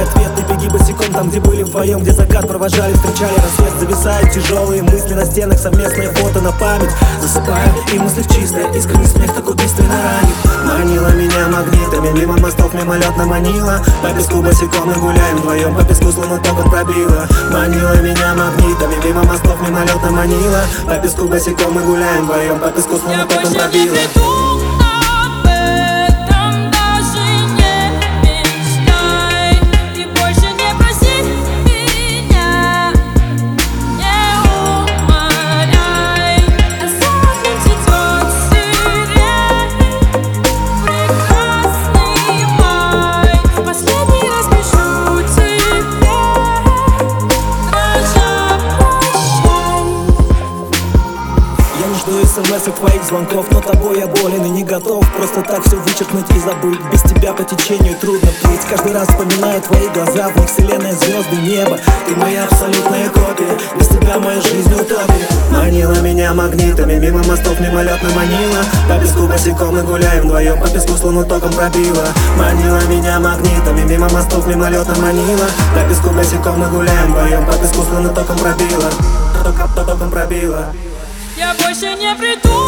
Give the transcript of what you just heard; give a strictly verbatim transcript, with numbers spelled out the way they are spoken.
Давай ответ, ты беги босиком там, где были вдвоем, где закат провожали, встречали рассвет. Зависают тяжелые мысли на стенах, совместное фото на память. Засыпаю, и мысли чистые, искренний смех так убийственно ранит. Манила меня магнитами, мимо мостов мимолетно манила. По песку босиком мы гуляем вдвоем, по песку словно током пробила. Манила меня магнитами, мимо мостов мимолетно манила. По песку босиком мы гуляем вдвоем, по песку словно током пробила. СМС и твоих звонков, но тобой я болен и не готов просто так все вычеркнуть и забыть. Без тебя по течению трудно плыть. Каждый раз вспоминаю твои глаза, в них вселенная, звезды, небо. Ты моя абсолютная копия, без тебя моя жизнь утопия. Манила меня магнитами, мимо мостов мимолетно манила. По песку босиком мы гуляем вдвоем, по песку словно током пробила. Манила меня магнитами, мимо мостов мимолетно манила. По песку босиком мы гуляем вдвоем, по песку словно током пробила. Током, током пробила. Я больше не приду.